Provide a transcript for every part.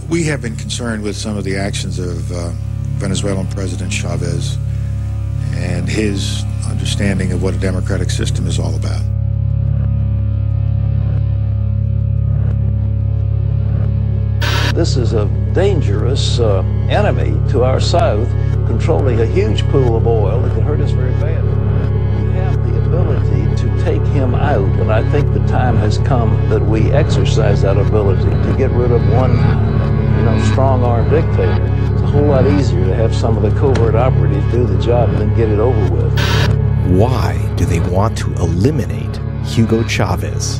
We have been concerned with some of the actions of Venezuelan President Chavez and his understanding of what a democratic system is all about. This is a dangerous enemy to our south, controlling a huge pool of oil that could hurt us very bad. We have the ability to take him out, and I think the time has come that we exercise that ability to get rid of one, strong-armed dictator. It's a whole lot easier to have some of the covert operatives do the job and then get it over with. Why do they want to eliminate Hugo Chavez?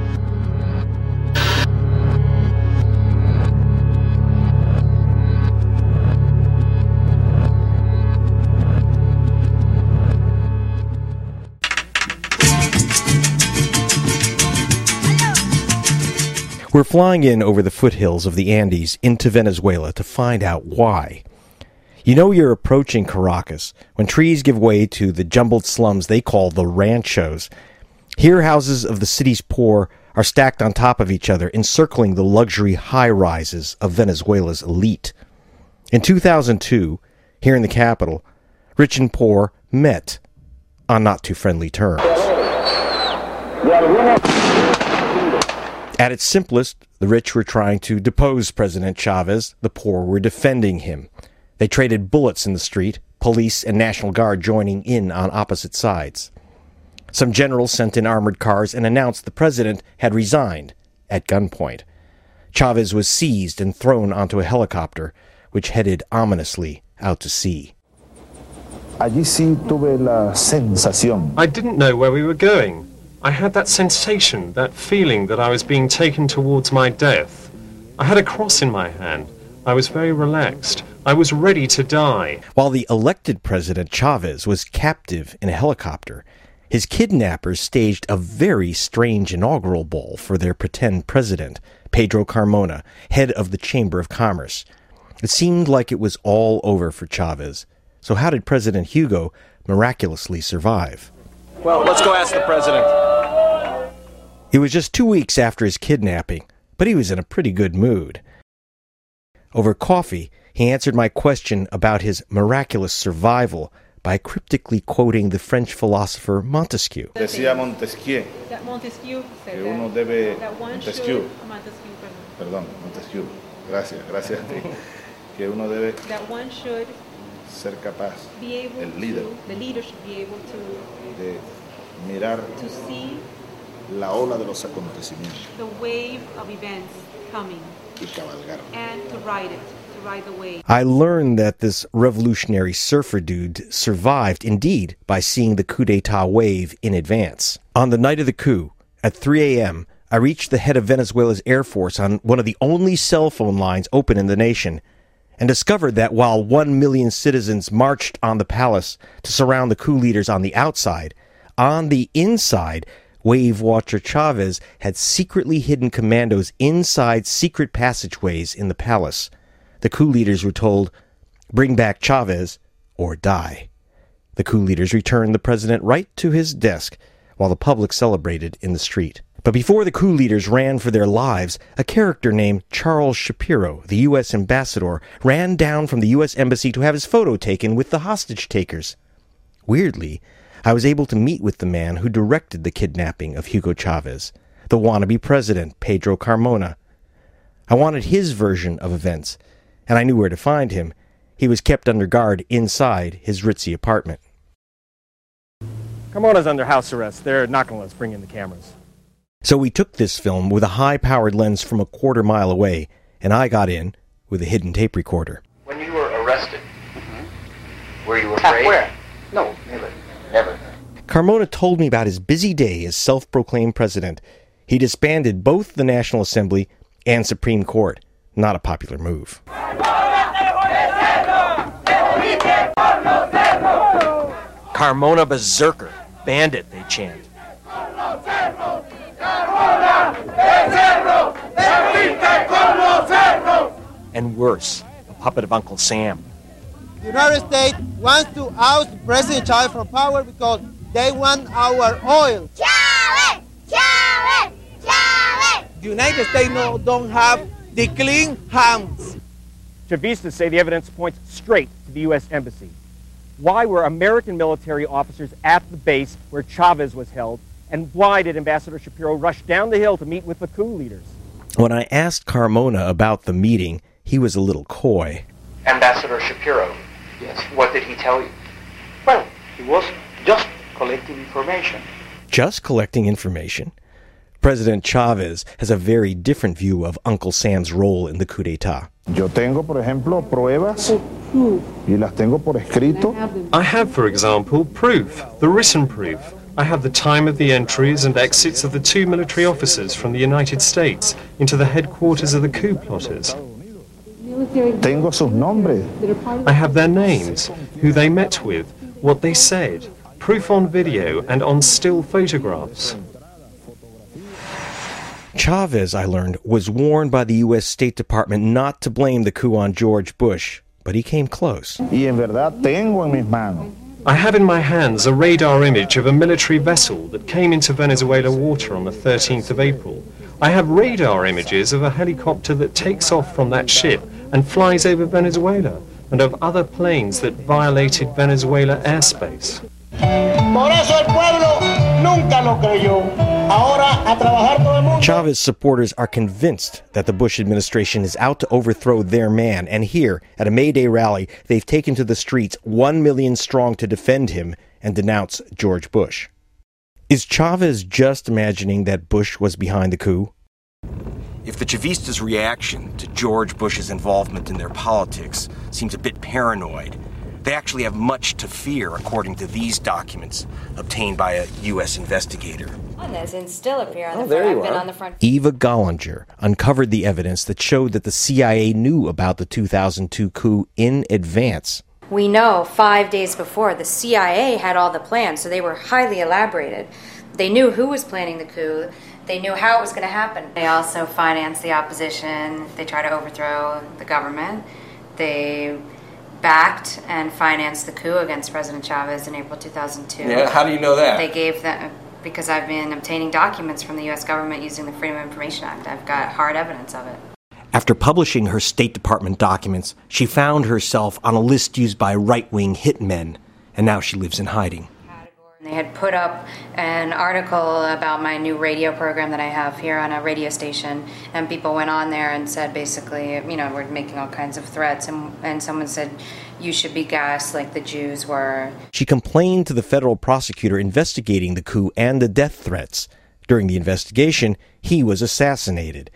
We're flying in over the foothills of the Andes into Venezuela to find out why. You know you're approaching Caracas when trees give way to the jumbled slums they call the ranchos. Here houses of the city's poor are stacked on top of each other, encircling the luxury high-rises of Venezuela's elite. In 2002, here in the capital, rich and poor met on not-too-friendly terms. At its simplest, the rich were trying to depose President Chavez, the poor were defending him. They traded bullets in the street, police and National Guard joining in on opposite sides. Some generals sent in armored cars and announced the president had resigned at gunpoint. Chavez was seized and thrown onto a helicopter, which headed ominously out to sea. Allí sí tuve la sensación. I didn't know where we were going. I had that sensation, that feeling that I was being taken towards my death. I had a cross in my hand. I was very relaxed. I was ready to die. While the elected President Chavez was captive in a helicopter, his kidnappers staged a very strange inaugural ball for their pretend president, Pedro Carmona, head of the Chamber of Commerce. It seemed like it was all over for Chavez. So how did President Hugo miraculously survive? Well, let's go ask the president. It was just 2 weeks after his kidnapping, but he was in a pretty good mood. Over coffee, he answered my question about his miraculous survival by cryptically quoting the French philosopher Montesquieu. Decía Montesquieu que uno debe Montesquieu, gracias, que uno debe ser capaz, el líder should be able to de mirar to see la ola de los acontecimientos, the wave of events coming, y cabalgar, and to ride the wave. I learned that this revolutionary surfer dude survived indeed by seeing the coup d'etat wave in advance. On the night of the coup, at 3 a.m., I reached the head of Venezuela's Air Force on one of the only cell phone lines open in the nation, and discovered that while 1 million citizens marched on the palace to surround the coup leaders on the outside, on the inside, wave watcher Chavez had secretly hidden commandos inside secret passageways in the palace. The coup leaders were told, "Bring back Chavez or die." The coup leaders returned the president right to his desk while the public celebrated in the street. But before the coup leaders ran for their lives, a character named Charles Shapiro, the U.S. ambassador, ran down from the U.S. embassy to have his photo taken with the hostage takers. Weirdly, I was able to meet with the man who directed the kidnapping of Hugo Chavez, the wannabe president, Pedro Carmona. I wanted his version of events, and I knew where to find him. He was kept under guard inside his ritzy apartment. Carmona's under house arrest. They're not going to let us bring in the cameras. So we took this film with a high-powered lens from a quarter mile away, and I got in with a hidden tape recorder. When you were arrested, were you afraid? Where? No, never. Carmona told me about his busy day as self-proclaimed president. He disbanded both the National Assembly and Supreme Court. Not a popular move. Carmona berserker. Bandit, they chant. And worse, a puppet of Uncle Sam. The United States wants to oust President Chavez from power because they want our oil. Chavez! Chavez! Chavez! The United States don't have the clean hands. Chavistas say the evidence points straight to the U.S. Embassy. Why were American military officers at the base where Chavez was held, and why did Ambassador Shapiro rush down the hill to meet with the coup leaders? When I asked Carmona about the meeting, he was a little coy. Ambassador Shapiro, yes, what did he tell you? Well, he was just collecting information. Just collecting information? President Chavez has a very different view of Uncle Sam's role in the coup d'etat. Yo tengo, por ejemplo, pruebas y las tengo por escrito. I have, for example, proof, the written proof. I have the time of the entries and exits of the 2 military officers from the United States into the headquarters of the coup plotters. Tengo sus nombres. I have their names, who they met with, what they said, proof on video and on still photographs. Chavez, I learned, was warned by the U.S. State Department not to blame the coup on George Bush, but he came close. Y en verdad tengo en mis manos. I have in my hands a radar image of a military vessel that came into Venezuela water on the 13th of April. I have radar images of a helicopter that takes off from that ship and flies over Venezuela, and of other planes that violated Venezuela airspace. Por eso el pueblo nunca lo creyó. Ahora a trabajar todo el mundo. Chavez supporters are convinced that the Bush administration is out to overthrow their man, and here, at a May Day rally, they've taken to the streets 1 million strong to defend him and denounce George Bush. Is Chavez just imagining that Bush was behind the coup? If the Chavistas' reaction to George Bush's involvement in their politics seems a bit paranoid, they actually have much to fear, according to these documents obtained by a U.S. investigator. And still appear on the front. Eva Gollinger uncovered the evidence that showed that the CIA knew about the 2002 coup in advance. We know 5 days before, the CIA had all the plans, so they were highly elaborated. They knew who was planning the coup. They knew how it was going to happen. They also financed the opposition. They tried to overthrow the government. They backed and financed the coup against President Chavez in April 2002. Yeah, how do you know that? They gave them, because I've been obtaining documents from the U.S. government using the Freedom of Information Act. I've got hard evidence of it. After publishing her State Department documents, she found herself on a list used by right-wing hitmen, and now she lives in hiding. They had put up an article about my new radio program that I have here on a radio station, and people went on there and said basically, we're making all kinds of threats, and someone said, you should be gassed like the Jews were. She complained to the federal prosecutor investigating the coup and the death threats. During the investigation, he was assassinated.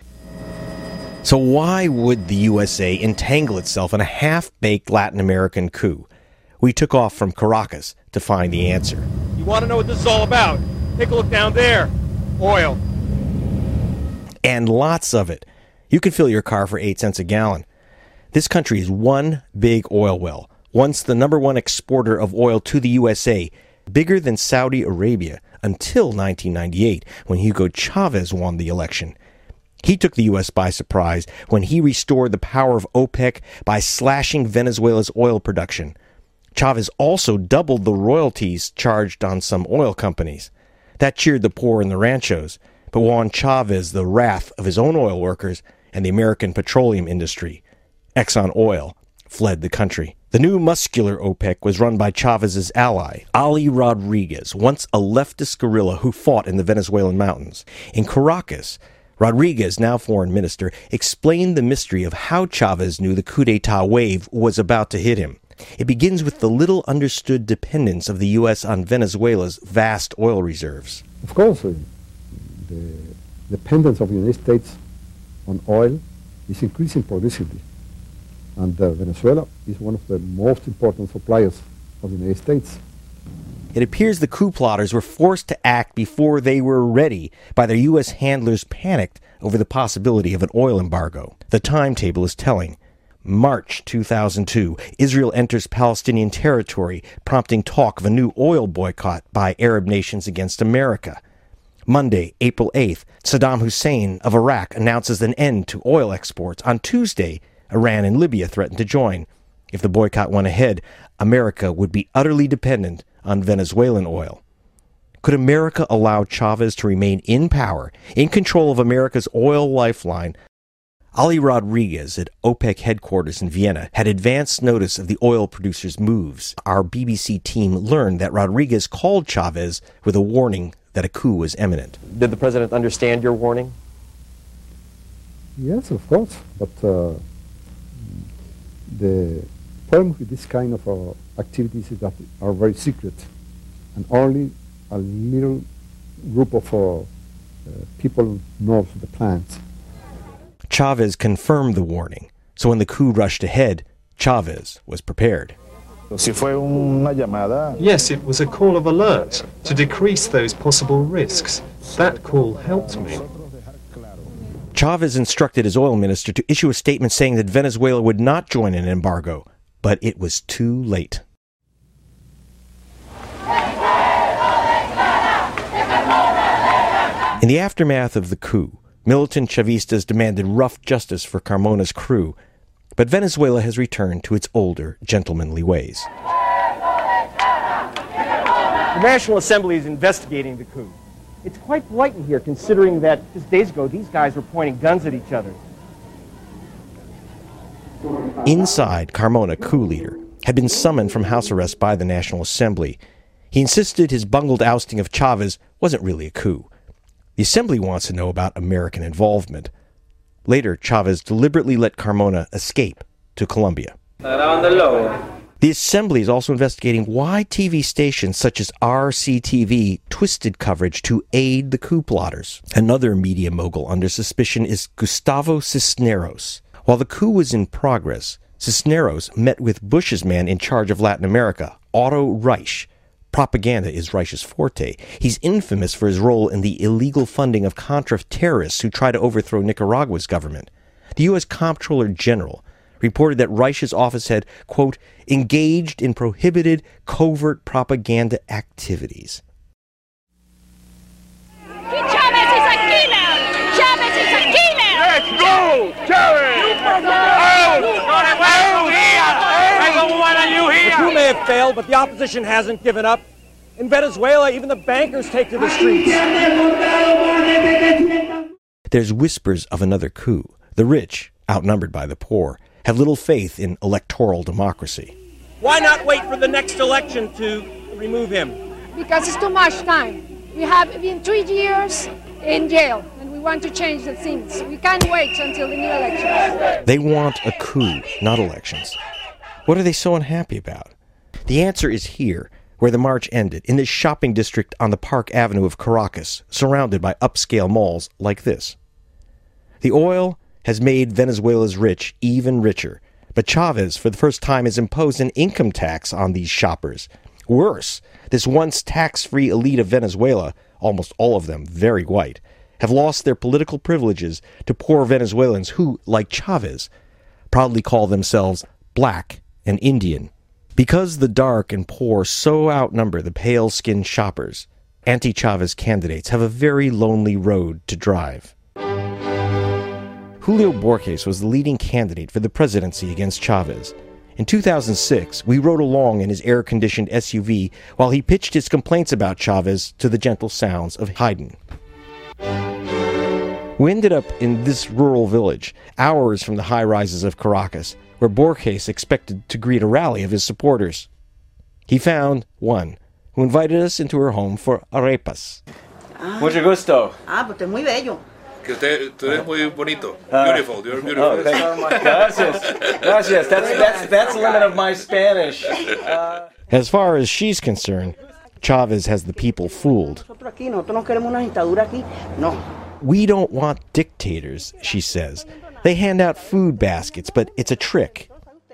So why would the USA entangle itself in a half-baked Latin American coup? We took off from Caracas to find the answer. You want to know what this is all about? Take a look down there. Oil. And lots of it. You can fill your car for 8 cents a gallon. This country is one big oil well, once the #1 exporter of oil to the USA, bigger than Saudi Arabia until 1998, when Hugo Chavez won the election. He took the U.S. by surprise when he restored the power of OPEC by slashing Venezuela's oil production. Chavez also doubled the royalties charged on some oil companies. That cheered the poor in the ranchos, but won Chavez the wrath of his own oil workers and the American petroleum industry. Exxon Oil fled the country. The new muscular OPEC was run by Chavez's ally, Ali Rodriguez, once a leftist guerrilla who fought in the Venezuelan mountains. In Caracas, Rodriguez, now foreign minister, explained the mystery of how Chavez knew the coup d'etat wave was about to hit him. It begins with the little-understood dependence of the U.S. on Venezuela's vast oil reserves. Of course, the dependence of the United States on oil is increasing progressively. And Venezuela is one of the most important suppliers of the United States. It appears the coup plotters were forced to act before they were ready by their U.S. handlers panicked over the possibility of an oil embargo. The timetable is telling. March 2002, Israel enters Palestinian territory, prompting talk of a new oil boycott by Arab nations against America. Monday, April 8th, Saddam Hussein of Iraq announces an end to oil exports. On Tuesday, Iran and Libya threatened to join. If the boycott went ahead, America would be utterly dependent on Venezuelan oil. Could America allow Chavez to remain in power, in control of America's oil lifeline, Ali Rodriguez at OPEC headquarters in Vienna had advance notice of the oil producers' moves. Our BBC team learned that Rodriguez called Chavez with a warning that a coup was imminent. Did the president understand your warning? Yes, of course, but the problem with this kind of activities is that they are very secret, and only a little group of people knows the plans. Chavez confirmed the warning, so when the coup rushed ahead, Chavez was prepared. Yes, it was a call of alert to decrease those possible risks. That call helped me. Chavez instructed his oil minister to issue a statement saying that Venezuela would not join an embargo, but it was too late. In the aftermath of the coup, militant Chavistas demanded rough justice for Carmona's crew, but Venezuela has returned to its older, gentlemanly ways. The National Assembly is investigating the coup. It's quite polite in here, considering that just days ago these guys were pointing guns at each other. Inside, Carmona, coup leader, had been summoned from house arrest by the National Assembly. He insisted his bungled ousting of Chavez wasn't really a coup. The Assembly wants to know about American involvement. Later, Chavez deliberately let Carmona escape to Colombia. The Assembly is also investigating why TV stations such as RCTV twisted coverage to aid the coup plotters. Another media mogul under suspicion is Gustavo Cisneros. While the coup was in progress, Cisneros met with Bush's man in charge of Latin America, Otto Reich. Propaganda is Reich's forte. He's infamous for his role in the illegal funding of Contra terrorists who tried to overthrow Nicaragua's government. The U.S. Comptroller General reported that Reich's office had, quote, engaged in prohibited covert propaganda activities. Chavez is a killer! Chavez is a killer! Let's go! Chavez! Out! The coup may have failed, but the opposition hasn't given up. In Venezuela, even the bankers take to the streets. There's whispers of another coup. The rich, outnumbered by the poor, have little faith in electoral democracy. Why not wait for the next election to remove him? Because it's too much time. We have been 3 years in jail, and we want to change the things. We can't wait until the new elections. They want a coup, not elections. What are they so unhappy about? The answer is here, where the march ended, in this shopping district on the Park Avenue of Caracas, surrounded by upscale malls like this. The oil has made Venezuela's rich even richer, but Chavez, for the first time, has imposed an income tax on these shoppers. Worse, this once tax-free elite of Venezuela, almost all of them very white, have lost their political privileges to poor Venezuelans who, like Chavez, proudly call themselves black and Indian. Because the dark and poor so outnumber the pale-skinned shoppers, anti-Chavez candidates have a very lonely road to drive. Julio Borges was the leading candidate for the presidency against Chavez. In 2006, we rode along in his air-conditioned SUV while he pitched his complaints about Chavez to the gentle sounds of Haydn. We ended up in this rural village, hours from the high-rises of Caracas, where Borges expected to greet a rally of his supporters. He found one who invited us into her home for arepas. Mucho gusto. Pues usted es muy bello. Que usted es muy bonito. Beautiful, you're beautiful. Oh, thank you so much. Gracias. That's the limit of my Spanish. As far as she's concerned, Chavez has the people fooled. We don't want dictators, she says. They hand out food baskets, but it's a trick.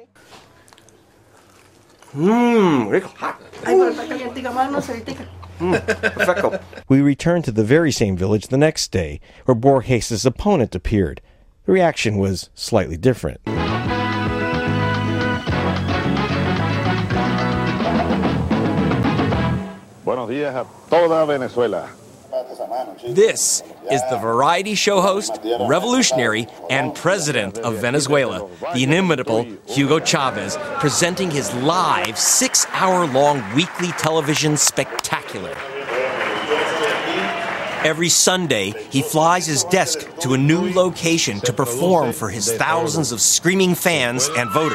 We returned to the very same village the next day, where Borges' opponent appeared. The reaction was slightly different. Buenos días a toda Venezuela. This is the variety show host, revolutionary, and president of Venezuela, the inimitable Hugo Chavez, presenting his live 6-hour-long weekly television spectacular. Every Sunday, he flies his desk to a new location to perform for his thousands of screaming fans and voters.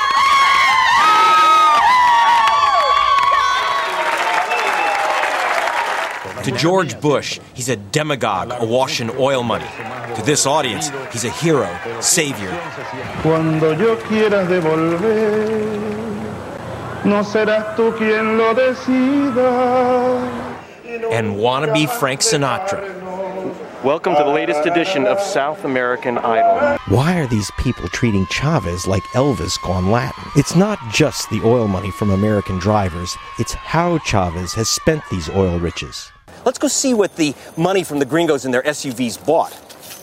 To George Bush, he's a demagogue awash in oil money. To this audience, he's a hero, savior. Cuando yo quieras devolver, no serás tú quien lo decida. And wannabe Frank Sinatra. Welcome to the latest edition of South American Idol. Why are these people treating Chavez like Elvis gone Latin? It's not just the oil money from American drivers, it's how Chavez has spent these oil riches. Let's go see what the money from the gringos in their SUVs bought.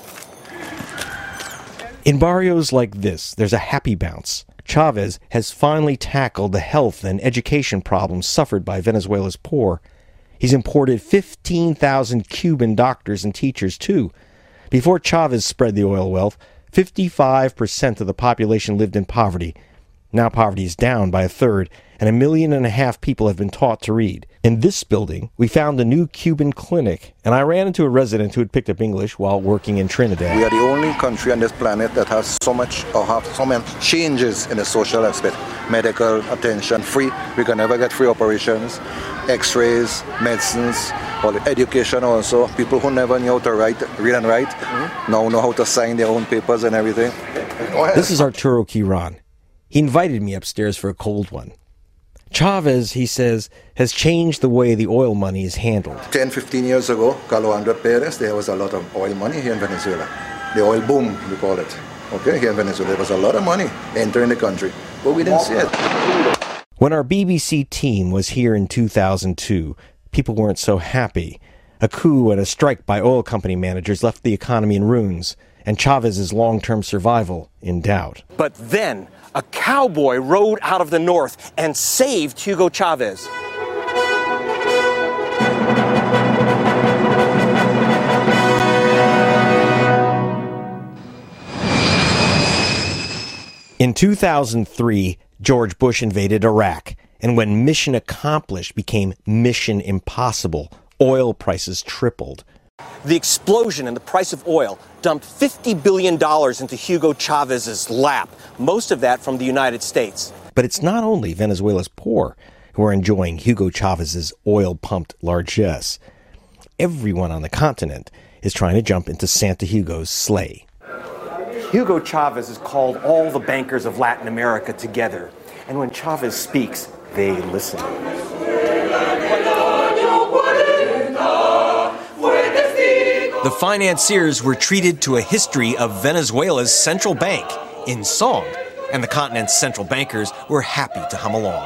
In barrios like this, there's a happy bounce. Chavez has finally tackled the health and education problems suffered by Venezuela's poor. He's imported 15,000 Cuban doctors and teachers, too. Before Chavez spread the oil wealth, 55% of the population lived in poverty. Now poverty is down by a third, and 1.5 million people have been taught to read. In this building, we found a new Cuban clinic, and I ran into a resident who had picked up English while working in Trinidad. We are the only country on this planet that has so much, or have so many changes in the social aspect. Medical attention, free. We can never get free operations, x-rays, medicines, or education also. People who never knew how to read and write, now know how to sign their own papers and everything. This is Arturo Quiron. He invited me upstairs for a cold one. Chavez, he says, has changed the way the oil money is handled. 10, 15 years ago, Carlos Andrés Pérez, there was a lot of oil money here in Venezuela. The oil boom, we call it. Okay, here in Venezuela, there was a lot of money entering the country, but we didn't see it. When our BBC team was here in 2002, people weren't so happy. A coup and a strike by oil company managers left the economy in ruins, and Chavez's long-term survival in doubt. But then, a cowboy rode out of the north and saved Hugo Chavez. In 2003, George Bush invaded Iraq, and when mission accomplished became mission impossible, oil prices tripled. The explosion in the price of oil dumped $50 billion into Hugo Chavez's lap, most of that from the United States. But it's not only Venezuela's poor who are enjoying Hugo Chavez's oil-pumped largesse. Everyone on the continent is trying to jump into Santa Hugo's sleigh. Hugo Chavez has called all the bankers of Latin America together, and when Chavez speaks, they listen. The financiers were treated to a history of Venezuela's central bank in song, and the continent's central bankers were happy to hum along.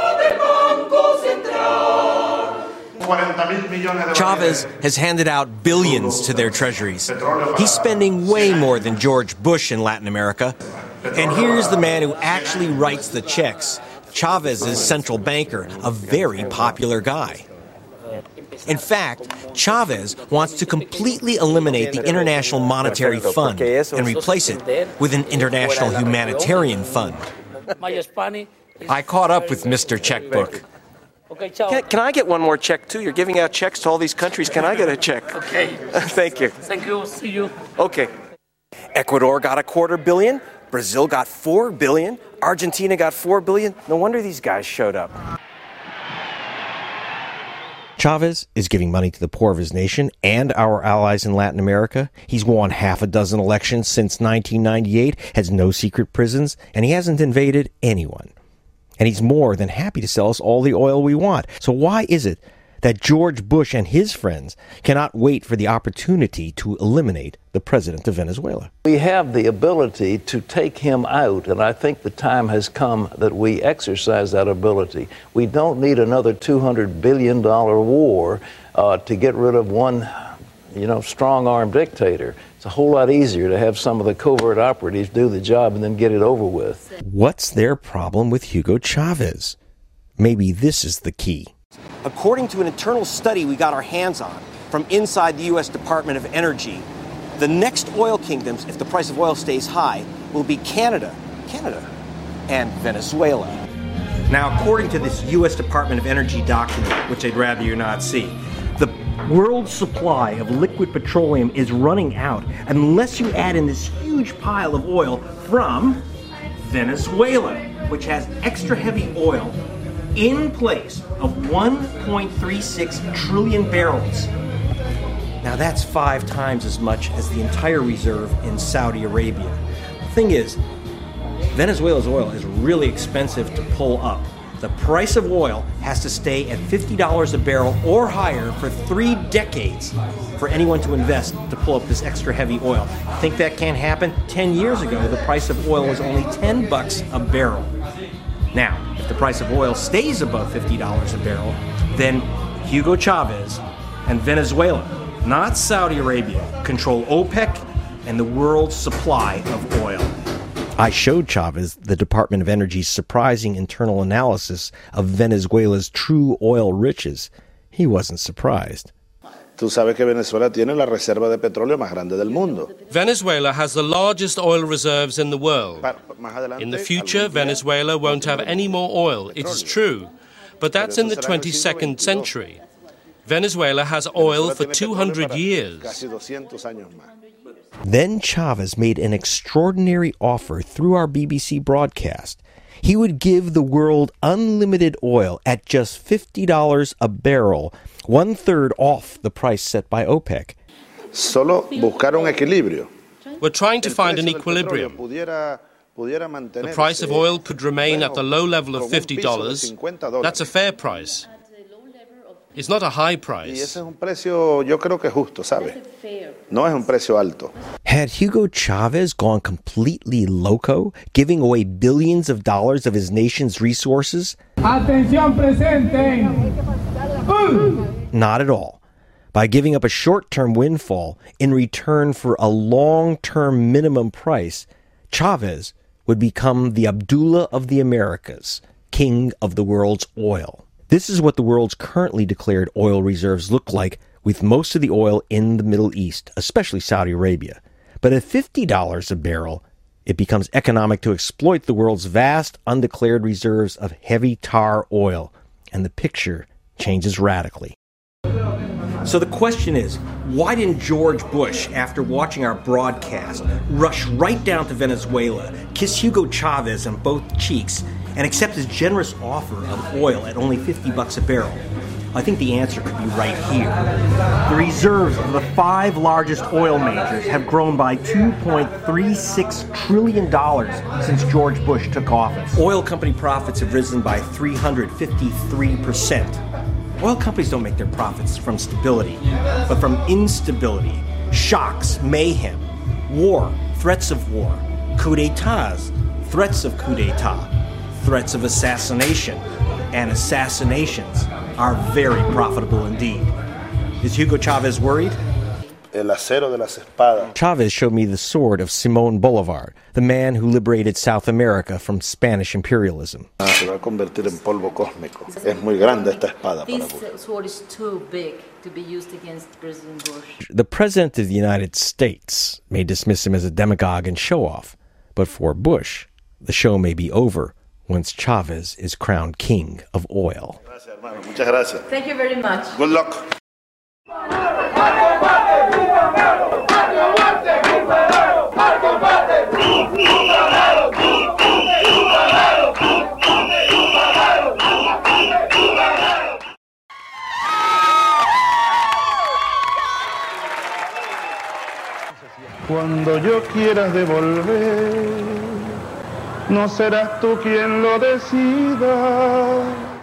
Chavez has handed out billions to their treasuries. He's spending way more than George Bush in Latin America. And here's the man who actually writes the checks, Chavez's central banker, a very popular guy. In fact, Chavez wants to completely eliminate the International Monetary Fund and replace it with an International Humanitarian Fund. I caught up with Mr. Checkbook. Can I get one more check, too? You're giving out checks to all these countries. Can I get a check? Okay. Thank you. Thank you. See you. Okay. Ecuador got $250 million. Brazil got $4 billion. Argentina got $4 billion. No wonder these guys showed up. Chavez is giving money to the poor of his nation and our allies in Latin America. He's won 6 elections since 1998, has no secret prisons, and he hasn't invaded anyone. And he's more than happy to sell us all the oil we want. So why is it that George Bush and his friends cannot wait for the opportunity to eliminate the president of Venezuela? We have the ability to take him out, and I think the time has come that we exercise that ability. We don't need another $200 billion war to get rid of one, strong-armed dictator. It's a whole lot easier to have some of the covert operatives do the job and then get it over with. What's their problem with Hugo Chavez? Maybe this is the key. According to an internal study we got our hands on from inside the U.S. Department of Energy, the next oil kingdoms, if the price of oil stays high, will be Canada, and Venezuela. Now, according to this U.S. Department of Energy document, which I'd rather you not see, the world supply of liquid petroleum is running out unless you add in this huge pile of oil from Venezuela, which has extra heavy oil in place of 1.36 trillion barrels. Now that's 5 times as much as the entire reserve in Saudi Arabia. The thing is, Venezuela's oil is really expensive to pull up. The price of oil has to stay at $50 a barrel or higher for 3 decades for anyone to invest to pull up this extra heavy oil. Think that can't happen? 10 years ago, the price of oil was only $10 a barrel. Now, if the price of oil stays above $50 a barrel, then Hugo Chavez and Venezuela, not Saudi Arabia, control OPEC and the world's supply of oil. I showed Chavez the Department of Energy's surprising internal analysis of Venezuela's true oil riches. He wasn't surprised. Tú sabes que Venezuela tiene la reserva de petróleo más grande del mundo. Venezuela has the largest oil reserves in the world. In the future, Venezuela won't have any more oil, it is true. But that's in the 22nd century. Venezuela has oil for 200 years. Then Chavez made an extraordinary offer through our BBC broadcast. He would give the world unlimited oil at just $50 a barrel, 1/3 off the price set by OPEC. Solo buscar un equilibrio. We're trying to find an equilibrium. The price of oil could remain at the low level of $50. That's a fair price. It's not a high price. Y ese es un precio, yo creo que justo, ¿sabe? No es un precio alto. Had Hugo Chavez gone completely loco, giving away billions of dollars of his nation's resources? Atención presente. Not at all. By giving up a short-term windfall in return for a long-term minimum price, Chavez would become the Abdullah of the Americas, king of the world's oil. This is what the world's currently declared oil reserves look like, with most of the oil in the Middle East, especially Saudi Arabia. But at $50 a barrel, it becomes economic to exploit the world's vast undeclared reserves of heavy tar oil, and the picture changes radically. So the question is, why didn't George Bush, after watching our broadcast, rush right down to Venezuela, kiss Hugo Chavez on both cheeks, and accept his generous offer of oil at only $50 a barrel? I think the answer could be right here. The reserves of the 5 largest oil majors have grown by $2.36 trillion since George Bush took office. Oil company profits have risen by 353%. Oil companies don't make their profits from stability, but from instability, shocks, mayhem, war, threats of war, coups d'etats, threats of coup d'etat, threats of assassination, and assassinations are very profitable indeed. Is Hugo Chavez worried? El acero de las espadas. Chavez showed me the sword of Simón Bolívar, the man who liberated South America from Spanish imperialism. Se va a convertir en polvo cósmico. Es muy grande esta espada. This sword is too big to be used against President Bush. The President of the United States may dismiss him as a demagogue and show-off, but for Bush, the show may be over once Chavez is crowned king of oil. Gracias, hermano. Muchas gracias. Thank you very much. Good luck. Cuando yo quiera devolver, no serás tú quien lo decida.